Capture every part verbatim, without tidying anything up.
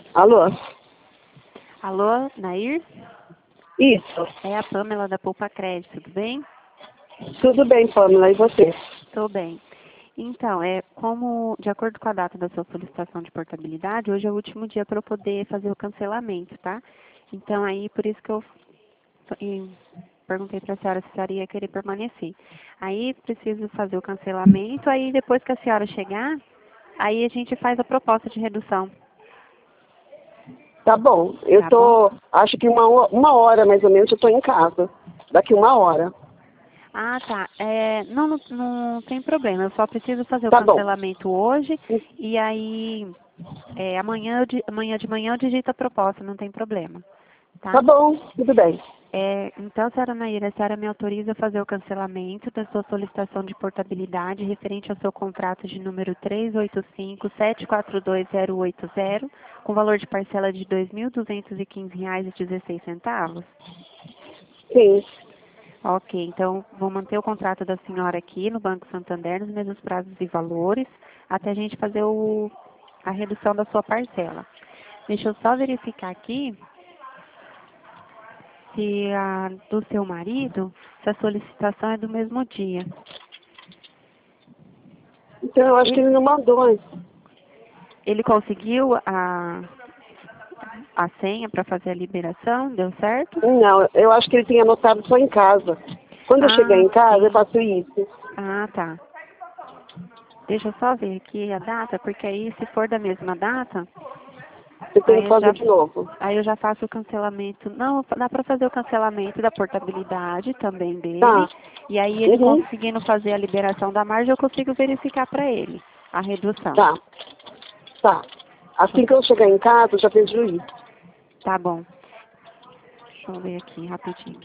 Alô? Alô, Nair? Isso. É a Pamela da Poupa Crédito, tudo bem? Tudo bem, Pamela, e você? Estou bem. Então, é como, de acordo com a data da sua solicitação de portabilidade, hoje é o último dia para eu poder fazer o cancelamento, tá? Então, aí, por isso que eu e, perguntei para a senhora se a senhora ia querer permanecer. Aí, preciso fazer o cancelamento, aí depois que a senhora chegar, aí a gente faz a proposta de redução, Tá bom. Eu tá bom? tô, acho que uma, ho- uma hora mais ou menos eu tô em casa. Daqui uma hora. Ah, tá. É, não, não, não tem problema. Eu só preciso fazer o Tá bom. cancelamento hoje e aí é, amanhã, eu di- amanhã de manhã eu digito a proposta, não tem problema, Tá tá? bom, tudo bem. É, então, senhora Naira, a senhora me autoriza a fazer o cancelamento da sua solicitação de portabilidade referente ao seu contrato de número três oito cinco, sete quatro dois zero oito zero, com valor de parcela de dois mil duzentos e quinze reais e dezesseis centavos? Sim. Ok, então vou manter o contrato da senhora aqui no Banco Santander, nos mesmos prazos e valores, até a gente fazer o, a redução da sua parcela. Deixa eu só verificar aqui se a do seu marido, se a solicitação é do mesmo dia. Então eu acho que Ele, ele não mandou. ele conseguiu a, a senha para fazer a liberação? Deu certo? Não, eu acho que ele tinha anotado só em casa. Quando eu chegar Ah, em casa, eu sim. faço isso. Ah, tá. Deixa eu só ver aqui a data, porque aí se for da mesma data, Eu tenho aí que eu fazer já de novo. Aí eu já faço o cancelamento. Não, dá para fazer o cancelamento da portabilidade também Tá. dele. E aí ele Uhum. conseguindo fazer a liberação da margem, eu consigo verificar para ele a redução. Tá. Tá. Assim que eu chegar em casa, eu já vejo isso. Tá bom. Deixa eu ver aqui rapidinho.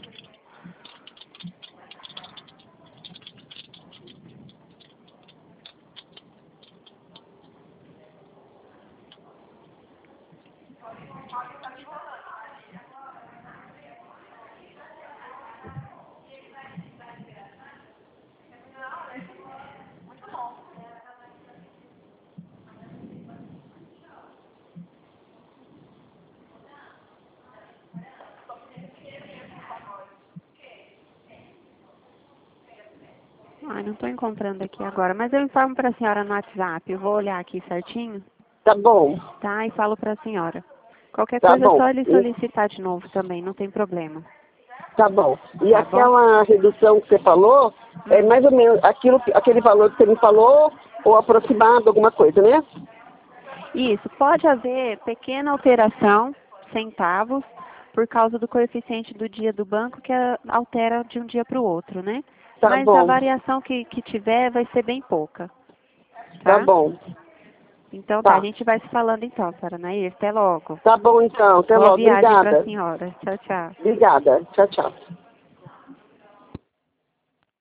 Ai, não estou encontrando aqui agora, mas eu informo para a senhora no WhatsApp. Eu vou olhar aqui certinho, Tá bom. tá? E falo para a senhora. Qualquer Tá coisa é bom. só ele solicitar de novo também, não tem problema. Tá bom. E Tá bom? aquela redução que você falou, é Hum. mais ou menos aquilo, aquele valor que você me falou, ou aproximado, alguma coisa, né? Isso, pode haver pequena alteração, centavos, por causa do coeficiente do dia do banco que a- altera de um dia para o outro, né? Tá Mas a bom. variação que, que tiver vai ser bem pouca, Tá tá? bom. Então tá, a Tá. gente vai se falando então, senhora Nair. Até logo. Tá bom então. Até Boa logo. viagem para a Obrigada. senhora. Tchau, tchau. Obrigada. Tchau, tchau.